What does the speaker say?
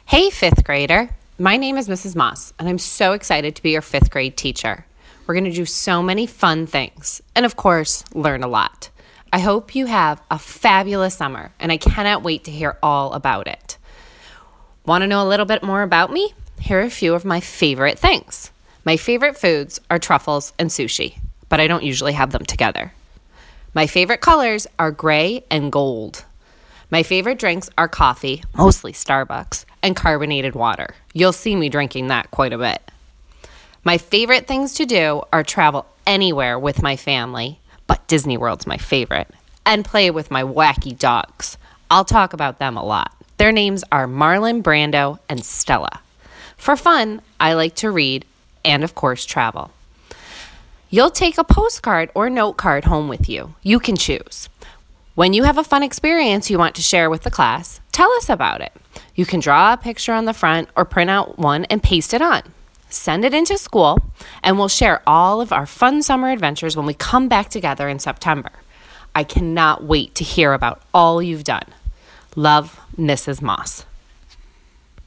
Hey, fifth grader. My name is Mrs. Moss, and I'm so excited to be your fifth grade teacher. We're going to do so many fun things, and of course, learn a lot. I hope you have a fabulous summer, and I cannot wait to hear all about it. Want to know a little bit more about me? Here are a few of my favorite things. My favorite foods are truffles and sushi, but I don't usually have them together. My favorite colors are gray and gold. My favorite drinks are coffee, mostly Starbucks, and carbonated water. You'll see me drinking that quite a bit. My favorite things to do are travel anywhere with my family, but Disney World's my favorite, and play with my wacky dogs. I'll talk about them a lot. Their names are Marlon, Brando, and Stella. For fun, I like to read and, of course, travel. You'll take a postcard or note card home with you. You can choose. When you have a fun experience you want to share with the class, tell us about it. You can draw a picture on the front or print out one and paste it on. Send it into school, and we'll share all of our fun summer adventures when we come back together in September. I cannot wait to hear about all you've done. Love, Mrs. Moss.